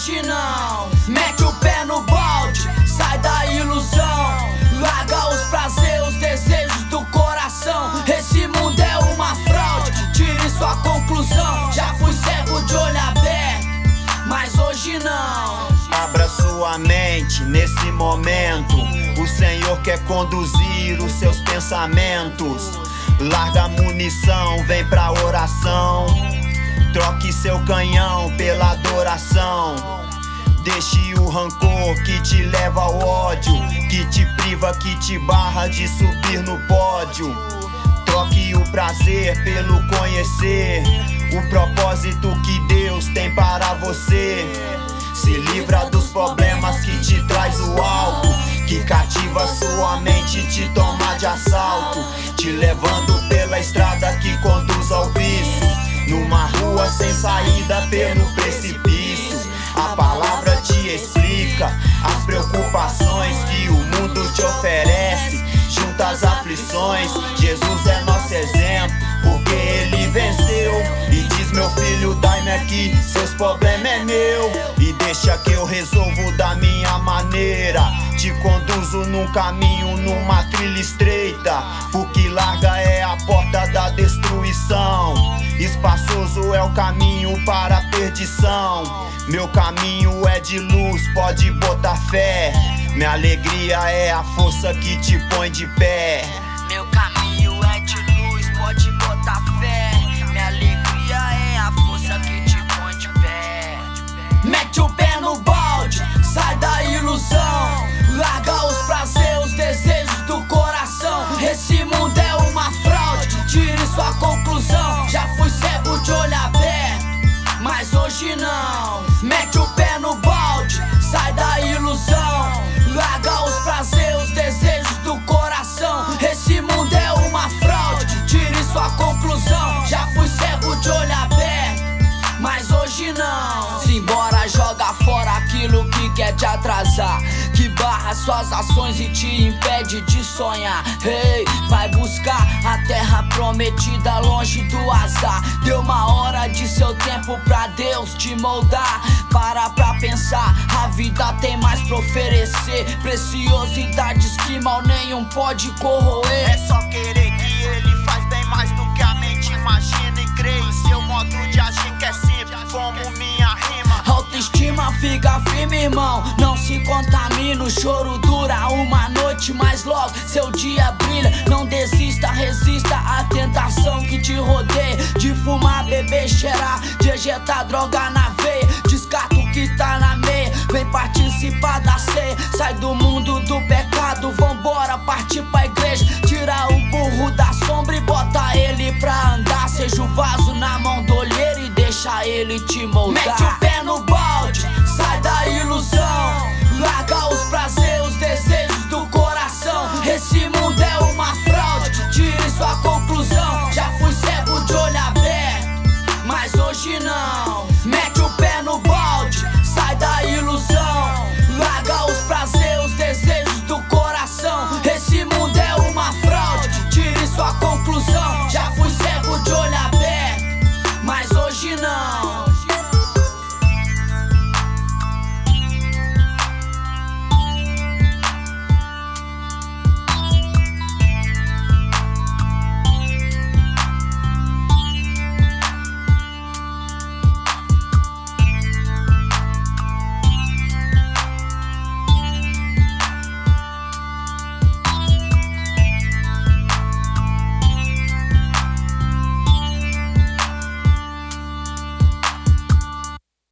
hoje não. Mete o pé no balde, sai da ilusão. Larga os prazeres, os desejos do coração. Esse mundo é uma fraude, tire sua conclusão. Já fui cego de olho aberto, mas hoje não. Abra sua mente nesse momento. O Senhor quer conduzir os seus pensamentos. Larga a munição, vem pra oração. Troque seu canhão pela adoração. Deixe o rancor que te leva ao ódio, que te priva, que te barra de subir no pódio. Troque o prazer pelo conhecer o propósito que Deus tem para você. Se livra dos problemas que te traz o álcool, que cativa sua mente e te toma de assalto, te levando pela estrada que conduz ao vício, numa rua sem saída pelo precipício. A palavra te explica as preocupações que o mundo te oferece, junta as aflições. Jesus é nosso exemplo, porque ele venceu e diz: meu filho, dai-me aqui, seus problemas é meu, e deixa que eu resolvo da minha maneira. Te conduzo num caminho, numa trilha estreita, porque larga é a porta da destruição, espaçoso é o caminho para a perdição. Meu caminho é de luz, pode botar fé. Minha alegria é a força que te põe de pé. Meu caminho é de luz, pode botar fé. Minha alegria é a força que te põe de pé. Mete o pé no balde, sai da ilusão. Larga os prazeres, os desejos do coração. Esse mundo é uma fraude, tire sua conclusão. Já fui cego de olho aberto, mas hoje não. Mete o pé no balde, sai da ilusão. Larga os prazeres, os desejos do coração. Esse mundo é uma fraude, tire sua conclusão. Já fui cego de olho aberto, mas hoje não. Simbora, joga fora aquilo que quer te atrasar, que barra suas ações e te impede de sonhar. Hey, vai buscar a terra prometida longe do azar. Deu uma hora de seu tempo pra Deus te moldar. Para pra pensar, a vida tem mais pra oferecer, preciosidades que mal nenhum pode corroer. É só querer que ele faz bem mais do que a mente imagina, e crê em seu modo de agir que é simples como minha rima. Autoestima fica firme, irmão, não se contamina. O choro dura uma noite, mas logo seu dia brilha. Não desista, resista à tentação que te rodeia, de fumar, beber, cheirar, de ejetar droga na veia. Descarta o que tá na meia, vem participar da ceia. Sai do mundo do pecado, vambora partir pra igreja. Tira o burro da sombra e bota ele pra andar. Seja o vaso na mão do olheiro e deixa ele te moldar. Mete o pé no